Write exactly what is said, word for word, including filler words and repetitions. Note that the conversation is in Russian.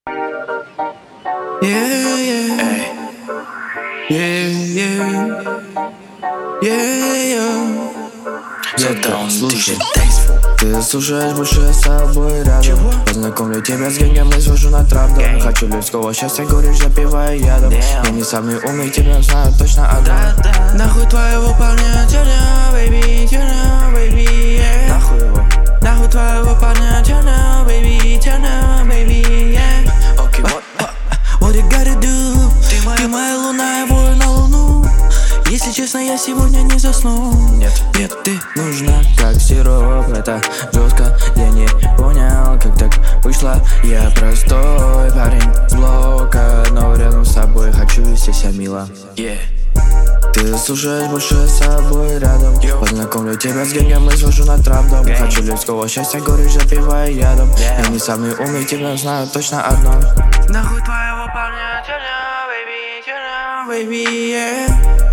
Yeah, yeah. Yeah, yeah. Yeah, yeah. Задаун, слушай. Ты слушаешь больше с собой рядом. Чего? Познакомлю тебя с генгом и свожу на трап дом. Хочу людского счастья, горечь запивая ядом. Я не самый умный, тебя знаю точно одно. Нахуй твоего парня, тяна, baby, тяна, baby, yeah. Нахуй его. Нахуй твоего парня, тяна, baby, тяна, baby, yeah. Окей, вот. What you gotta do? Ты моя луна, я вою на луну. Если честно, я сегодня не засну. Нет, нет, ты нужна, как сироп. Это жестко, я не понял, как так вышло. Я простой парень с блока, но рядом с собой хочу вести себя мило. Yeah. Ты слушаешь больше с собой рядом. Yo. Познакомлю тебя с генгом и свожу на трап дом. Okay. Хочу людского счастья, горечь запивая ядом. Yeah. Я не самый умный, тебя знаю точно одно. Нахуй твоего парня, тяна, baby, тяна, baby, yeah.